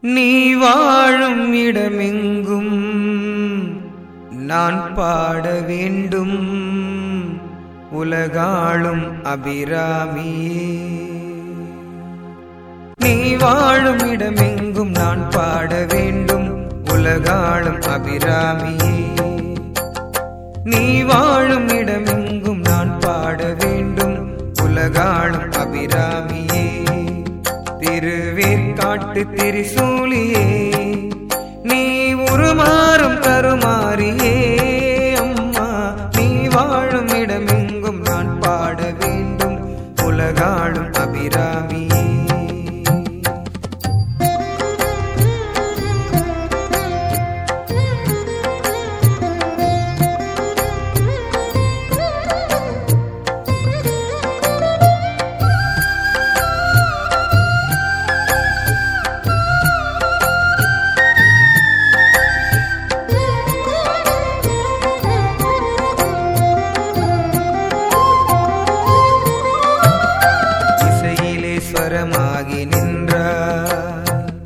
நீ வாழும் இடமெங்கும் நான் பாட வேண்டும், உலகாளும் அபிராமியே. நீ வாழும் இடமெங்கும் நான் பாட வேண்டும், உலகாளும் அபிராமியே. நீ வாழும் இடமெங்கும் நான் பாட வேண்டும், உலகாளும் அபிராமியே. திருவேற்காட்டு திரிசூலியே, நீ உருமாறும் கருமாரியே. அம்மா, நீ வாழும் இடமெங்கும் நான் பாட வேண்டும், உலகாளும் அபிராமியே. ஸ்வரமாகி நின்றாய்,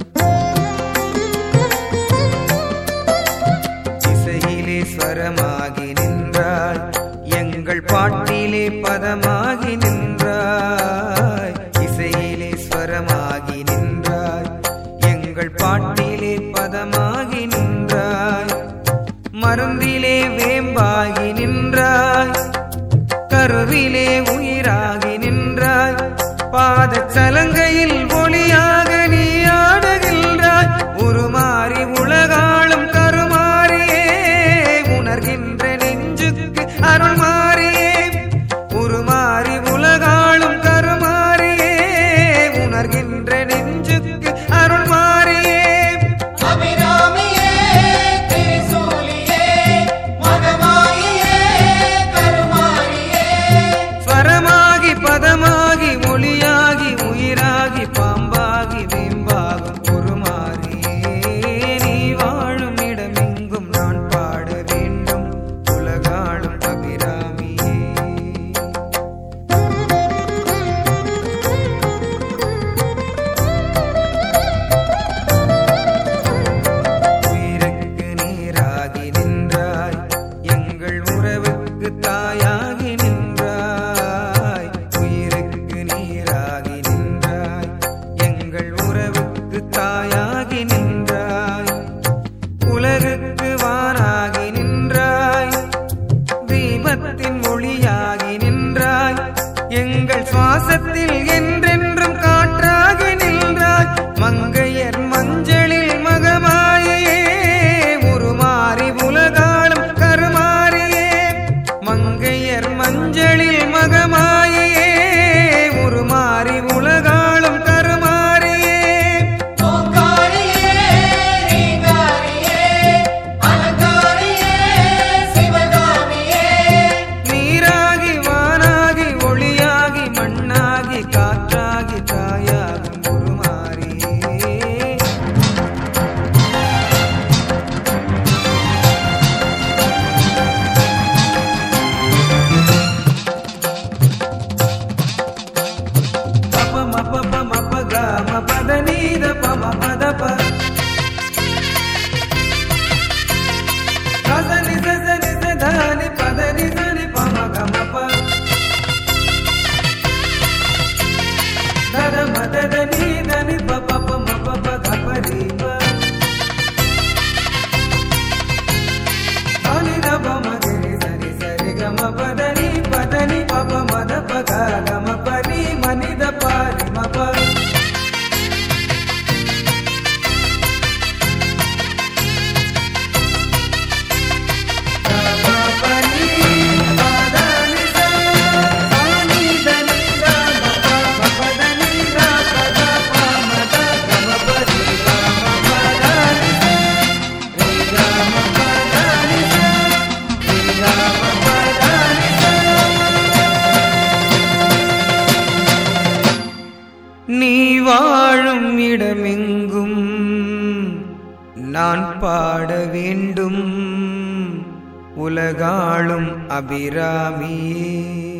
இசையிலே ஸ்வரமாகி நின்றாய், எங்கள் பாட்டிலே பதமாகி நின்றாய். இசையிலே ஸ்வரமாகி நின்றாய், எங்கள் பாட்டிலே பதமாகி நின்றாய். மருந்திலே வேம்பாகி நின்றாய், கருவிலே உயிராகி நின்றாய். பாதச்சலங்கையில் ஒளியாக நீ ஆடுகின்றாய், உருமாறி உலகாளும் கருமாரியே. உணர்கின்ற நெஞ்சுக்கு அருள் மாறியே, உருமாறி உலகாளும் கருமாரியே. உணர்கின்ற நெஞ்சுக்கு அருள் மாறியே. அபிராமியே, திரிசூலியே, மகமாயியே, கருமாரியே. ஸ்வரமாகி பதமாகி ஒளியாகி உயிராகி பாம்பாகி வேம்பாகும் உருமாறியே. நீ வாழும் இடமெங்கும் நான் பாட வேண்டும், உலகாளும் அபிராமியே. உயிருக்கு நீராகி நின்றாய், எங்கள் உறவுக்கு தாயாகி நின்றாய். உயிருக்கு நீராகி நின்றாய், எங்கள் உறவுக்கு தாயாகி நின்றாய். உலகுக்கு வானாகி நின்றாய், தீபத்தின் ஒளியாகி நின்றாய். எங்கள் சுவாசத்தில் என்றென்றும் காற்றாகி நின்றாய். மங்கையர் மஞ்சளில் மகமாயே, உருமாறி உலகாளும் கருமாரியே. மங்கையர் மஞ்சளில் மகமாயே, உருமாறி உலகாளும் கருமாரியே. ஓங்காரியே, ரீங்காரியே, அலங்காரியே, சிவகாமியே. நீராகி வானாகி ஒளியாகி மண்ணாகி காற்றாகி தாயாகும் உருமாரியே. பப மப மப க ம பத நீத பம பத ப ரச நிச நிச தானி பத நிச நி பம க ம ப தத மத த நீ த நி ப ப ப ம ப ப க ப ரி ப தானி த ப ம க ரி ச ரி ச ரி க ம ப த நீ ப ப ம த ப க க ம ப ரி ம நி த ப ரி ம ப. நீ வாழும் இடமெங்கும் நான் பாட வேண்டும், உலகாளும் அபிராமியே.